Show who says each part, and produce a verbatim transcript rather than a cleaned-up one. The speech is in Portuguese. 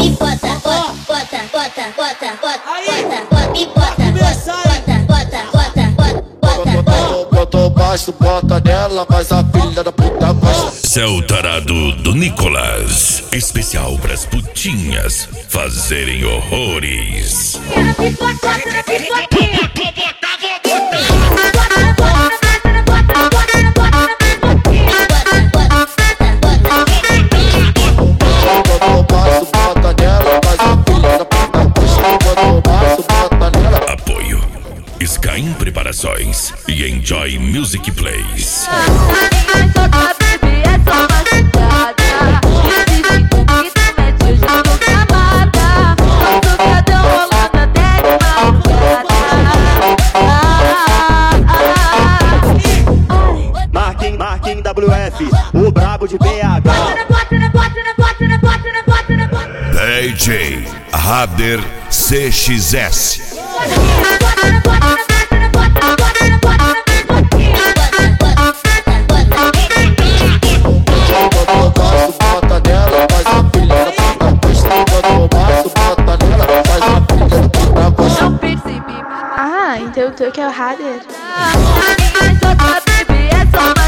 Speaker 1: bota, bota, bota, bota, bota, bota, bota, me bota, bota, bota, bota, bota, bota, bota.
Speaker 2: Botou baixo, bota nela, mas a filha da puta gosta.
Speaker 3: Seu tarado do Nicolas, especial pras putinhas fazerem horrores. Apoio Skyrim Preparações e Enjoy Music Plays.
Speaker 4: Marquinhos, Marquinhos W F, o brabo de B H.
Speaker 3: D J Rader C X S.
Speaker 5: Ah, então tu que é o Rader?
Speaker 1: Ah,